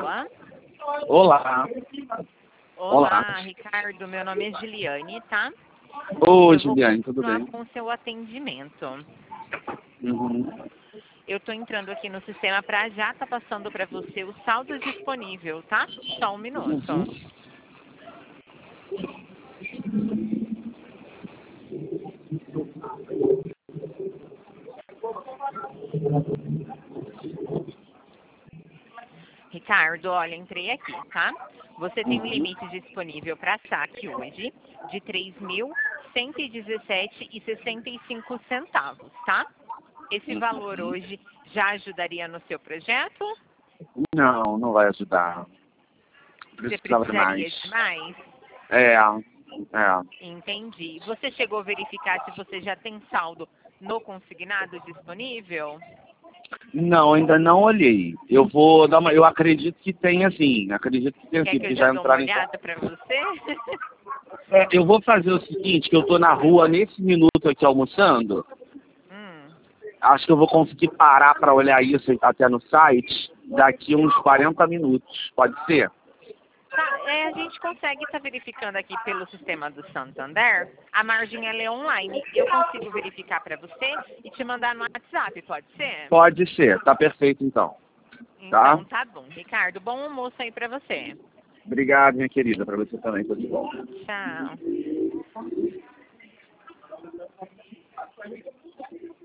Olá. Olá. Olá, Ricardo. Meu nome é Giliane, tá? Oi, Juliane, tudo bem? Com o seu atendimento. Uhum. Eu estou entrando aqui no sistema para já estar passando para você o saldo disponível, tá? Só um minuto. Uhum. Ricardo, olha, entrei aqui, tá? Você tem um limite disponível para saque hoje de R$ 3.117,65, tá? Esse valor hoje já ajudaria no seu projeto? Não, não vai ajudar. Você Precisava de precisaria mais. de mais? É. Entendi. Você chegou a verificar se você já tem saldo no consignado disponível? Não, ainda não olhei. Eu vou dar uma. Eu acredito que tenha sim. Acredito que tenha Quer sim, que eu porque já já dou uma entraram em. olhada para você? Eu vou fazer o seguinte, que eu tô na rua nesse minuto aqui almoçando. Acho que eu vou conseguir parar para olhar isso até no site daqui uns 40 minutos. Pode ser? Tá, a gente consegue estar verificando aqui pelo sistema do Santander. A margem ela é online. Eu consigo verificar para você e te mandar no WhatsApp, pode ser? Pode ser. Tá perfeito então. Então tá bom. Ricardo, bom almoço aí para você. Obrigado, minha querida. Para você também. Tudo de bom. Tchau.